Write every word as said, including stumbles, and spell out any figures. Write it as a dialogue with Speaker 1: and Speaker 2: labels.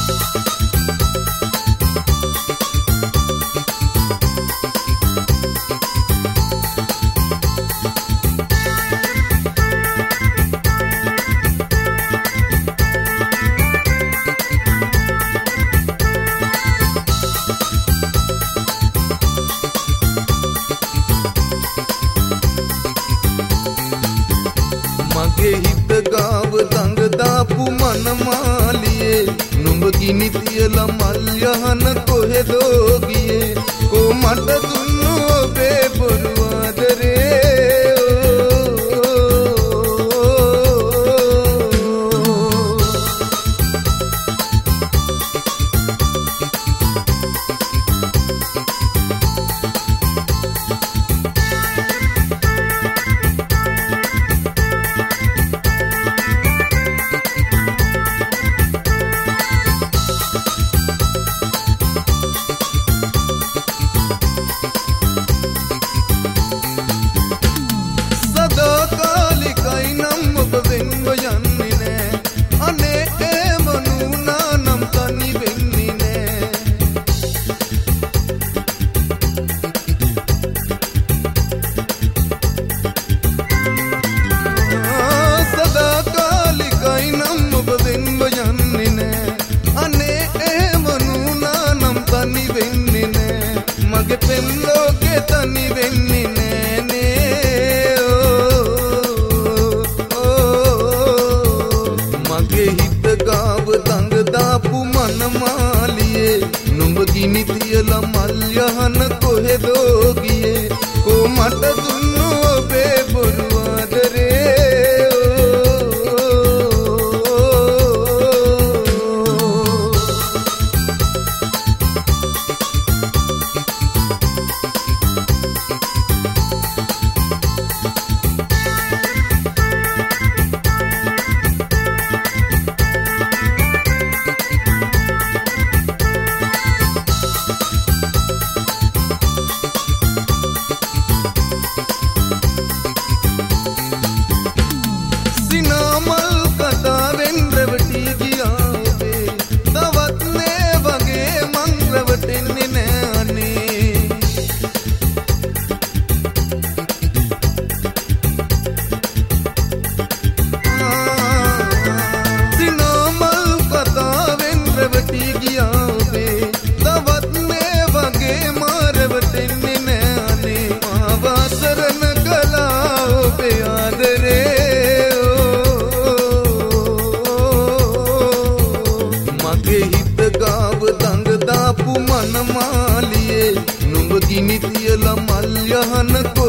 Speaker 1: මගේ හිත ගාව දඟ දාපු මනමාලියේ නුඹ ගිනි තියලා මල් යහන කොහෙදෝ ගියේ කෝ මට දුන්නු ඔබේ බොරු ආදරේ මගේ පෙම් ලෝකේ තනි වෙන්නේ නෑනේ මගේ හිත ගාව දඟ දාපු මනමාලියේ නුඹ ගිනි තියලා මල් යහන කොහෙදෝ ගියේ කෝ මට දුන්නු ඔබේ බොරු ආදරේ මනමාලියේ නුඹ ගිනි තියලා මල් යහන